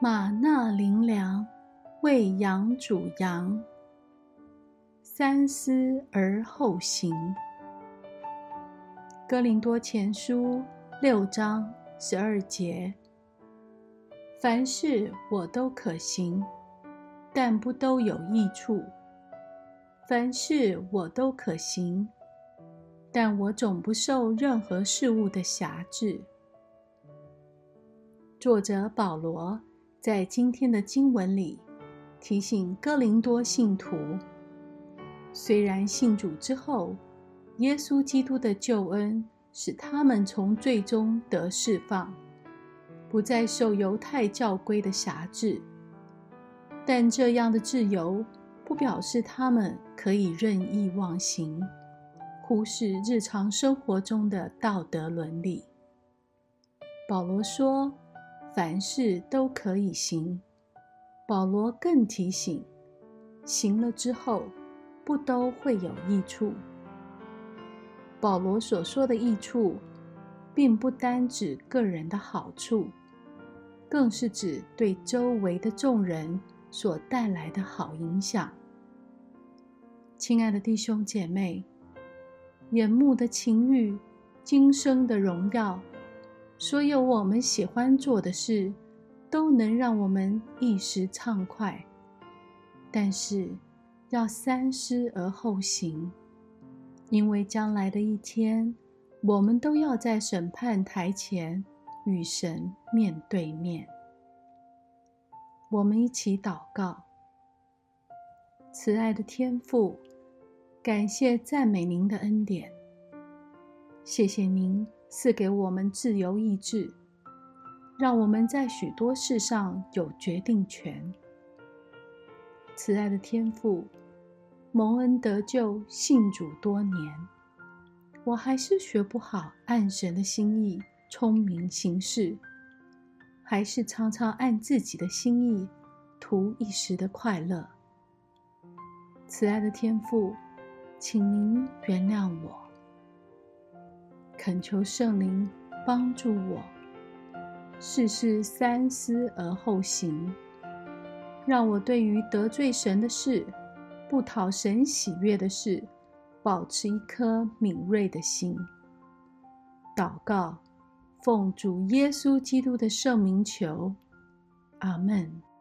马纳灵粮，为羊主羊，三思而后行。哥林多前书6章12节，凡事我都可行，但不都有益处；凡事我都可行，但我总不受任何事物的辖制。作者保罗在今天的经文里提醒哥林多信徒，虽然信主之后，耶稣基督的救恩使他们从罪中得释放，不再受犹太教规的辖制，但这样的自由不表示他们可以任意妄行，忽视日常生活中的道德伦理。保罗说，凡事都可以行。保罗更提醒，行了之后，不都会有益处。保罗所说的益处，并不单指个人的好处，更是指对周围的众人所带来的好影响。亲爱的弟兄姐妹，眼目的情欲，今生的荣耀，所有我们喜欢做的事，都能让我们一时畅快，但是要三思而后行，因为将来的一天，我们都要在审判台前与神面对面。我们一起祷告。慈爱的天父，感谢赞美您的恩典，谢谢您赐给我们自由意志，让我们在许多事上有决定权。慈爱的天父，蒙恩得救信主多年，我还是学不好按神的心意聪明行事，还是常常按自己的心意图一时的快乐。慈爱的天父，请您原谅我，恳求圣灵帮助我，事事三思而后行，让我对于得罪神的事，不讨神喜悦的事，保持一颗敏锐的心。祷告，奉主耶稣基督的圣名求，阿们。